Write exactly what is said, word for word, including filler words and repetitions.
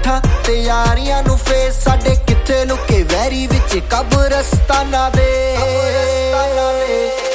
ਝੂਠਾ ਤੇ ਯਾਰੀਆਂ ਨੂੰ ਫੇਸ ਸਾਡੇ ਕਿੱਥੇ ਲੁਕੇ ਵੈਰੀ ਵਿੱਚ ਕਬਰਸਤਾਨਾਂ ਦੇ।